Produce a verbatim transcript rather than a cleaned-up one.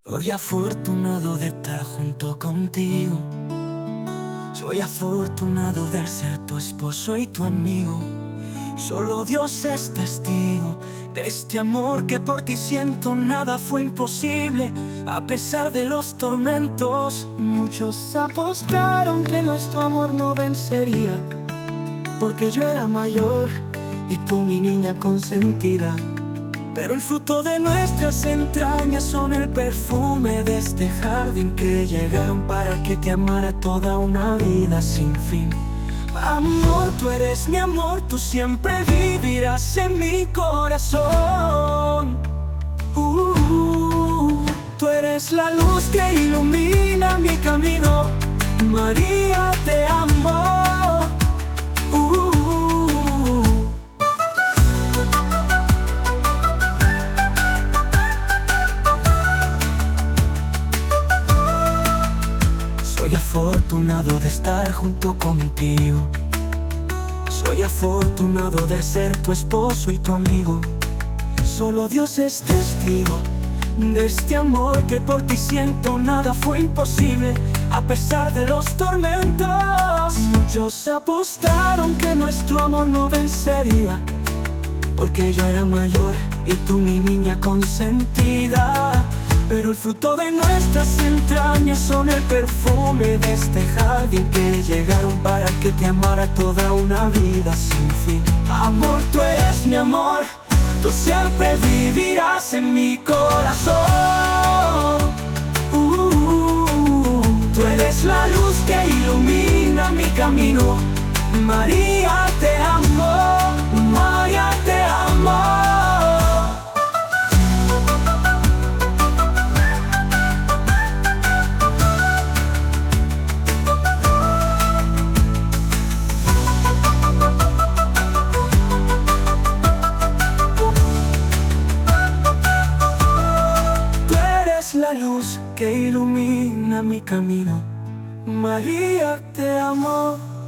Soy afortunado de estar junto contigo. Soy afortunado de ser tu esposo y tu amigo. Solo Dios es testigo de este amor que por ti siento. Nada fue imposible a pesar de los tormentos. Muchos apostaron que nuestro amor no vencería, porque yo era mayor y tú mi niña consentida. Pero el fruto de nuestras entrañas son el perfume de este jardín que llegaron para que te amara toda una vida sin fin. Amor, tú eres mi amor, tú siempre vivirás en mi corazón. uh, Tú eres la luz que ilumina mi camino. María, te amo. uh, Soy afortunado de estar junto contigo. Soy afortunado de ser tu esposo y tu amigo. Solo Dios es testigo de este amor que por ti siento. Nada fue imposible a pesar de los tormentos. Muchos apostaron que nuestro amor no vencería, porque yo era mayor y tú mi niña consentida. Pero el fruto de nuestras entrañas son el perfume de este jardín que llegaron para que te amara toda una vida sin fin. Amor, tú eres mi amor, tú siempre vivirás en mi corazón. uh, Tú eres la luz que ilumina mi camino. María, te amo. María, te amo. La luz que ilumina mi camino. María, te amo.